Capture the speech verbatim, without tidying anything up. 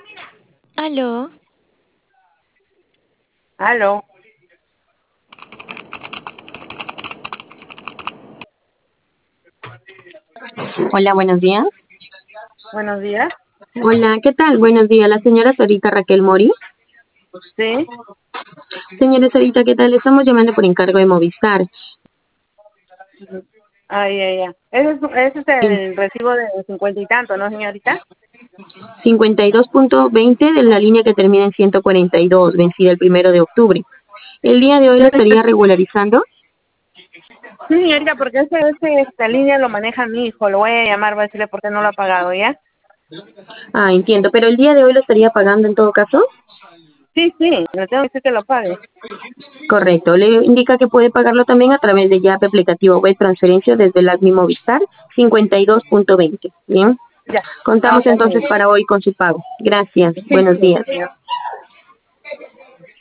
Aló, Aló, Hola, buenos días. buenos días. Hola, ¿qué tal? Buenos días, la señora Sarita Raquel Mori. Sí. Señora Sarita, ¿qué tal? Estamos llamando por encargo de Movistar. Ay, ay, ay. Ese es, ese es En el recibo de cincuenta y tanto, ¿no, señorita? cincuenta y dos punto veinte de la línea que termina en ciento cuarenta y dos, vencida el primero de octubre. El día de hoy lo estaría regularizando. Sí, señorita, porque ese, ese, esta línea lo maneja mi hijo. Lo voy a llamar, voy a decirle por qué no lo ha pagado, ¿ya? Ah, entiendo, pero el día de hoy lo estaría pagando en todo caso. Sí, sí, le tengo que decir que lo pague. Correcto, le indica que puede pagarlo también a través de Yape aplicativo web transferencia desde el ADMI Movistar cincuenta y dos punto veinte. Bien, Ya. Ah, contamos ok, entonces señorita. para hoy con su pago. Gracias, Sí, buenos sí, días. señor.